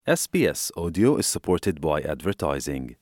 SBS Audio is supported by advertising.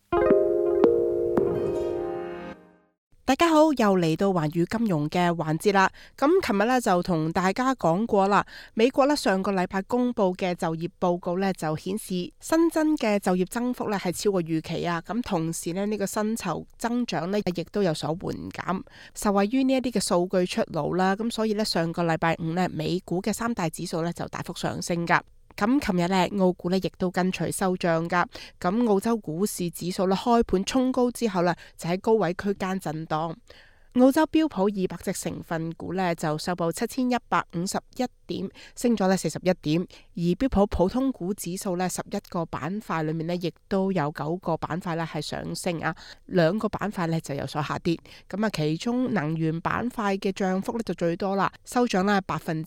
大家好，又嚟到環宇金融嘅環節啦。咁琴日咧就同大家講過啦，美國咧上個禮拜公布嘅就業報告咧就顯示新增嘅就業增幅咧係超過預期啊。咁同時咧呢個薪酬增長咧亦都有所緩減，受惠於呢一啲嘅數據出爐啦。咁所以咧上個禮拜五咧美股嘅三大指數咧就大幅上升噶。咁琴日咧澳股咧亦都跟隨收漲噶，咁澳洲股市指數咧開盤衝高之後咧就喺高位區間震盪。澳洲標普200隻成分股咧就收報7151點，升咗咧41點，而標普普通股指數咧11個板塊裏面咧亦都有9個板塊咧係上升啊，2個板塊咧就有所下跌。咁啊，其中能源板塊嘅漲幅咧就最多啦，收漲咧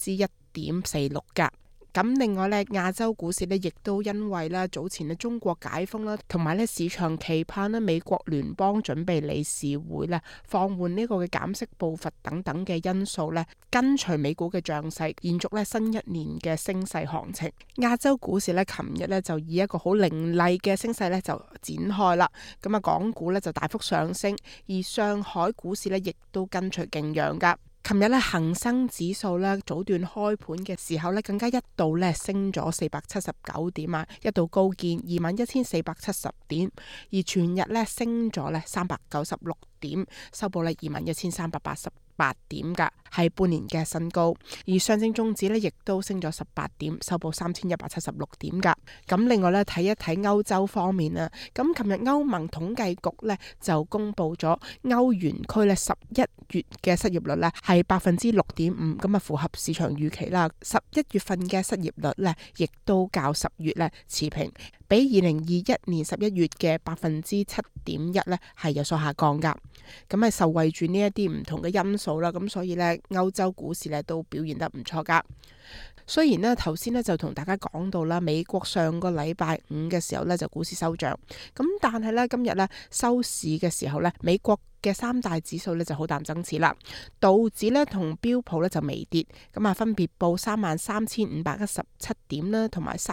1.46%噶。咁另外咧，亞洲股市咧亦都因為咧早前咧中國解封啦，同埋咧市場期盼咧美國聯邦準備理事會咧放緩呢個嘅減息步伐等等嘅因素咧，跟隨美股嘅漲勢，延續咧新一年嘅升勢行情。亞洲股市咧，琴日咧就以一個好凌厲嘅升勢咧就展開啦。咁啊，港股咧就大幅上升，而上海股市咧亦都跟隨勁揚噶。琴日咧恒生指數咧早段開盤嘅時候咧，更加一度咧升咗479點啊，一度高見21,470點，而全日咧升咗咧396點，收報咧21,388點噶，係半年嘅新高。而上證綜指咧亦都升咗18點，收報3,176點噶。咁另外咧睇一睇歐洲方面啊，咁琴日歐盟統計局咧就公布咗歐元區咧11月嘅失業率咧係6.5%，咁啊符合市場預期啦。11月份嘅失業率咧亦都較10月咧持平，比2021年11月嘅7.1%咧係有所下降噶。咁係受惠住呢一啲唔同嘅因素啦，咁所以咧歐洲股市咧都表現得唔錯噶。雖然呢頭先呢就同大家講到啦，美國上個禮拜五嘅時候呢就股市收漲，咁但係呢今日呢收市嘅時候呢，美國嘅三大指數呢就好淡爭持啦，道指呢同標普呢就微跌，咁啊分別報33,517點啦，同埋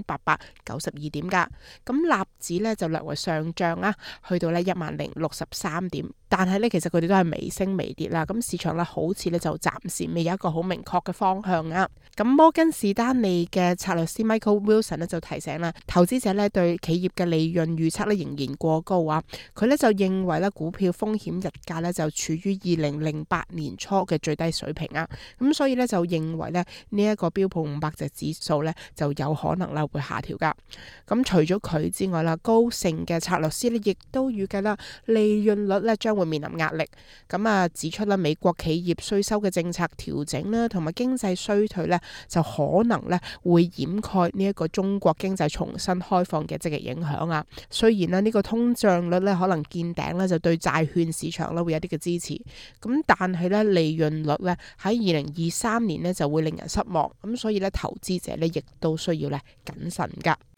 3,892點噶。咁納指呢就略為上漲啊，去到呢10,063點，但係呢其實佢哋都係微升微跌啦。咁市場呢好似呢就暫時未有一個好明確嘅方向啊。咁摩根士丹利嘅策略師 Michael Wilson 呢就提醒啦，投資者呢對企業嘅利潤預測呢仍然過高啊。佢呢就認為呢股票風險日價呢就處於2008年初嘅最低水平啊。咁所以呢就認為呢一個標普500隻指數呢就有可能啦會下調噶。咁除咗佢之外啦，高盛嘅策略師呢亦都預計啦利潤率呢將會面臨壓力。咁啊指出啦美國企業稅收嘅政策調整啦，同埋經濟衰退呢就可能咧會掩蓋呢一個中國經濟重新開放嘅積極影響啊。雖然咧呢個通脹率咧可能見頂咧，就對債券市場咧會有啲嘅支持。咁但係咧利潤率咧喺2023年咧就會令人失望。咁所以咧投資者咧亦都需要咧謹慎噶。